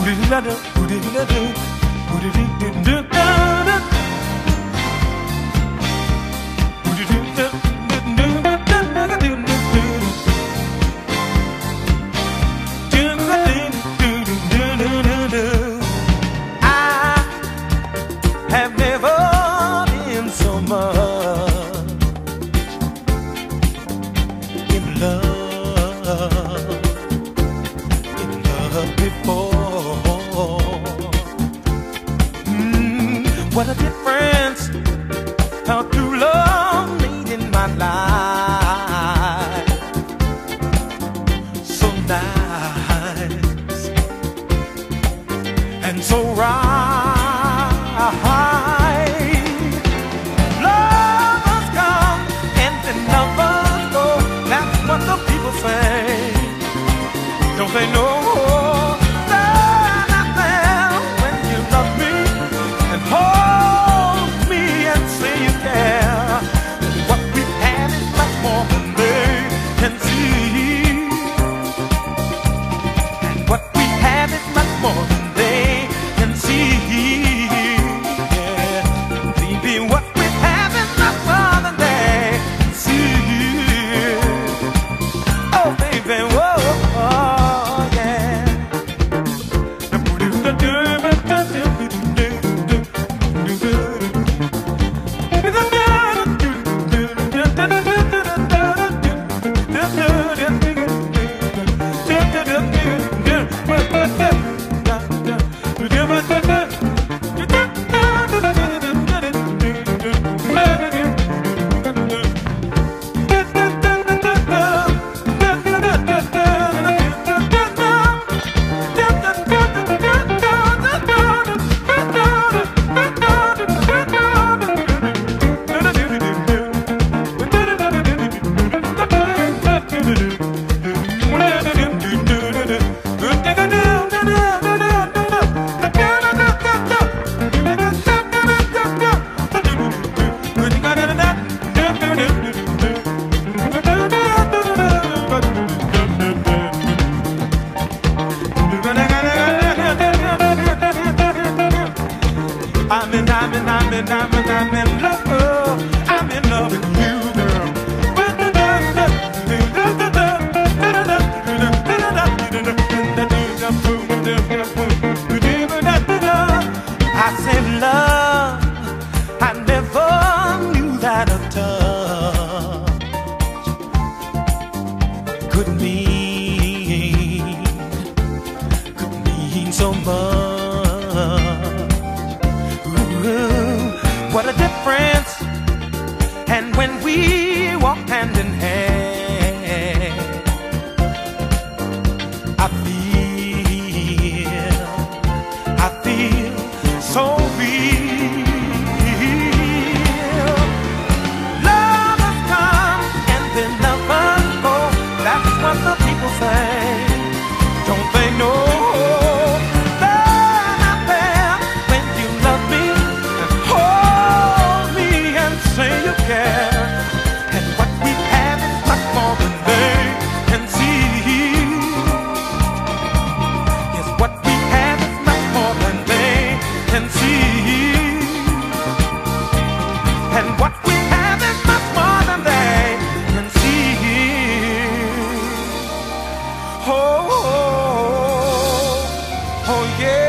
have never been so much in love before. What a difference how true love made in my life. So nice and so right. Lovers come and then lovers go. That's what the people say. Don't they know? I'm in love. I'm in love with you, girl. I said love, I never knew that a touch could mean so much. What a difference. And when we walk hand in hand, I feel so real. Lovers come and then lovers go. That's what the people say. Don't they know? And what we have is much more than they can see. Yes, what we have is much more than they can see. And what we have is much more than they can see. Oh, oh, oh yeah.